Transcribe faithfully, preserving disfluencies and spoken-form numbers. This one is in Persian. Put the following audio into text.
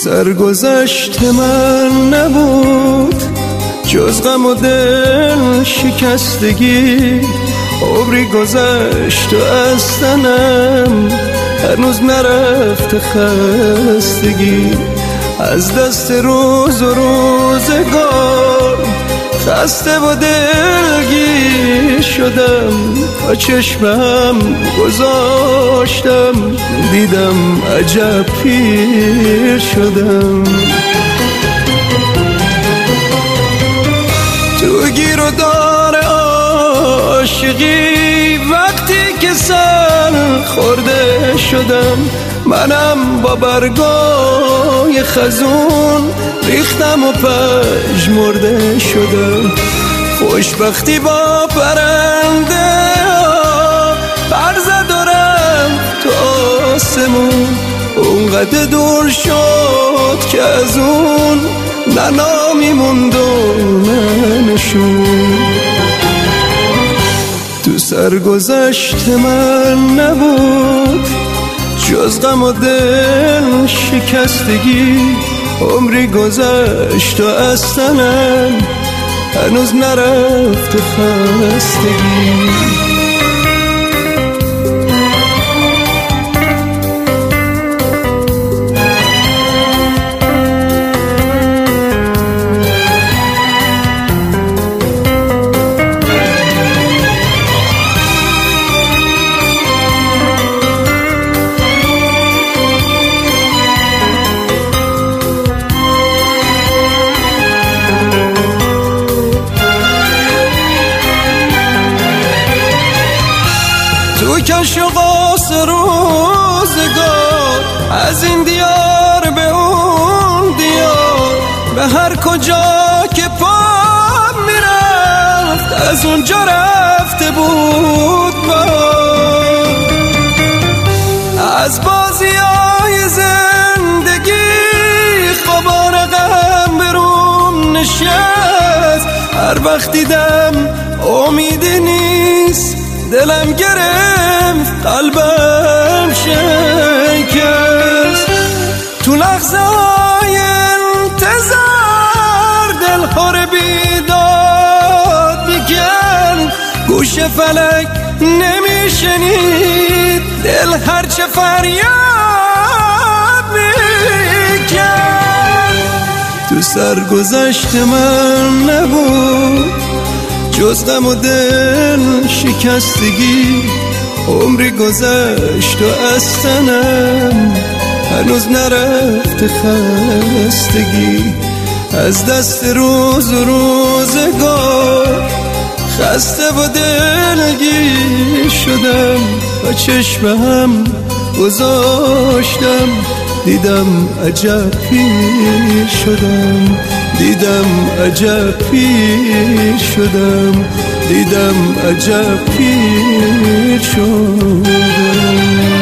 سرگذشت من نبود جز غم و دل شکستگی، عمری گذشت و از تنم هنوز نرفت خستگی. از دست روز و روزگار خسته و دلگیر شدم، با چشمم گذاشتم دیدم عجب پیر شدم. تو گیر و دار عاشقی وقتی که سر خورده شدم، منم با برگای خزون ریختم و پژمرده شدم. خوشبختی با پرنده پر زد و رفت تو آسمون، اونقدر دور شد که از اون نه نامی موند و نه نشون. تو سرگذشت من نبود جز غم و دل شکستگی، عمری گذشت و از تنم هنوز نرفت خستگی. تو کش و قاس روزگار از این دیار به اون دیار، به هر کجا که پا میرفت از اونجا رفته بود بار. از بازیای زندگی خبر غم بروم نشست، هر وقت دیدم امیدی نیست دلم گرفت قلبم شکست. تو لحظه های انتظار دل پر بیداد میکرد، گوش فلک نمیشنید دل هرچه فریاد میکرد. تو سرگذشت من نبود جز غم و دل شکستگی، عمری گذشت و از تنم هنوز نرفت خستگی. از دست روز و روزگار خسته و دلگیر شدم، با چشمم گذاشتم دیدم عجب پیر شدم، دیدم عجب پیر شدم، دیدم عجب پیر شدم.